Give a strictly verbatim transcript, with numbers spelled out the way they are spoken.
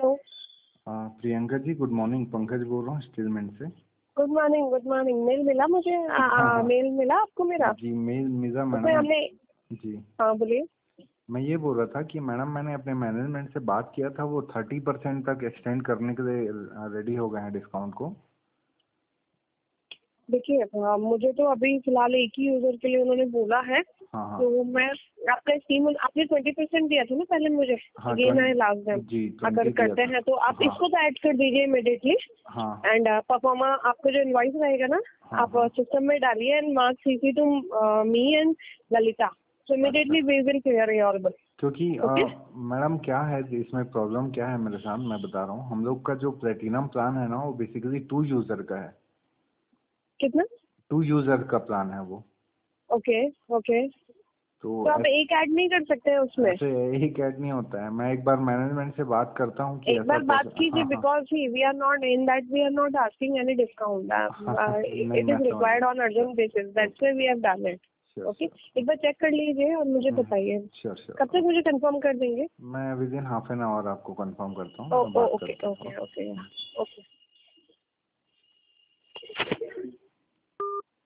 Hello. हाँ Priyanka ji, good morning. Pankaj बोल रहा हूँ स्टीलमेंट से। Good morning good morning. Mail मिला मुझे। आ, आ, मेल मिला आपको मेरा? जी मेल मिला उसमें मैडम। हमने जी हाँ बोलिए। मैं ये बोल रहा था कि मैडम मैंने अपने मैनेजमेंट से बात किया था, वो थर्टी परसेंट तक एक्सटेंड करने के लिए रेडी हो गए हैं डिस्काउंट को। देखिए हाँ, मुझे तो अभी फिलहाल एक ही यूजर के लिए उन्होंने बोला है। हाँ हाँ तो मैं आपका स्कीम आपने ट्वेंटी परसेंट दिया था ना पहले मुझे। हाँ अगेन है लास्ट टाइम। जी अगर ट्वेंटी दिया करते था। हैं तो आप हाँ इसको तो ऐड कर दीजिए इमिडिएटली। हाँ एंड परफॉर्मा आपको जो इनवॉइस रहेगा ना, हाँ आप हाँ। सिस्टम में डालिए and mark CC to me and Lalita. So immediately we will clear your bill. क्योंकि ओके अ, मैडम क्या है जी, इसमें प्रॉब्लम क्या है मेरे साथ, मैं बता रहा हूँ। हम लोग का जो प्लेटिनम प्लान है ना, वो बेसिकली टू यूज़र का है। कितना? टू यूज़र का प्लान है वो। Okay okay. तो तो आप एक ऐड नहीं कर सकते हैं उसमें? ऐसे ही कैट नहीं होता है। मैं एक बार मैनेजमेंट से बात करता हूँ कि एक ऐसा बार बात कैसे। कीजिए हाँ हाँ because we are not in that we are not asking any discount. नहीं इट मैं इज समझ रिक्वायर्ड गया। On urgent basis, that's why we have done it. Sure okay, sure. एक बार चेक कर लीजिए और मुझे बताइए श्योर श्योर कब तक ओके। मुझे कंफर्म कर देंगे। मैं within half an hour आपको कंफर्म करता हूँ, ओ मैं ओ बात ओके करता हूँ। Okay okay okay.